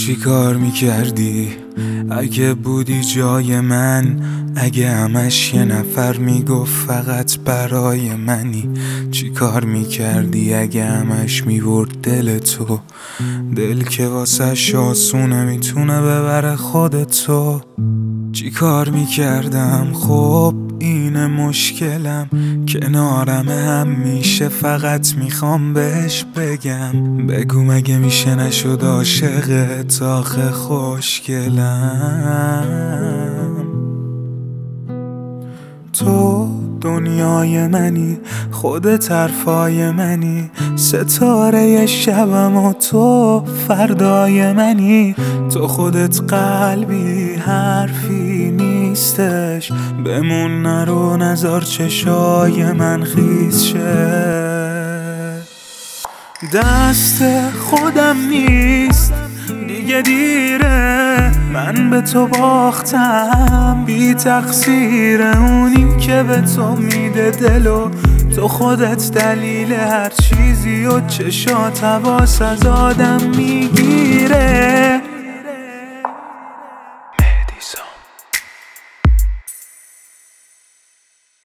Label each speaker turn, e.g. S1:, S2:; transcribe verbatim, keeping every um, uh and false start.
S1: چی کار میکردی اگه بودی جای من؟ اگه همش یه نفر میگفت فقط برای منی. چی کار میکردی اگه همش میبرد دل تو؟ دل که واسه آسونه میتونه ببره خودتو. چی کار میکردم؟ خب اینه مشکلم، کنارم هم میشه، فقط میخوام بهش بگم. بگو مگه میشه نشد عاشقت؟ آخه خوشگلم. تو دنیای منی، خودت حرفای منی، ستاره شبم و تو فردای منی. تو خودت قلبی حرفی نیستش، بمون نرو نزار چشای من خیس شه. دست خودم نیست دیگه، دیره، من به تو باختم، بی تقصیر اونیم که به تو میده دلو. تو خودت دلیل هر چیزی و چشات حواس از آدم میگیره.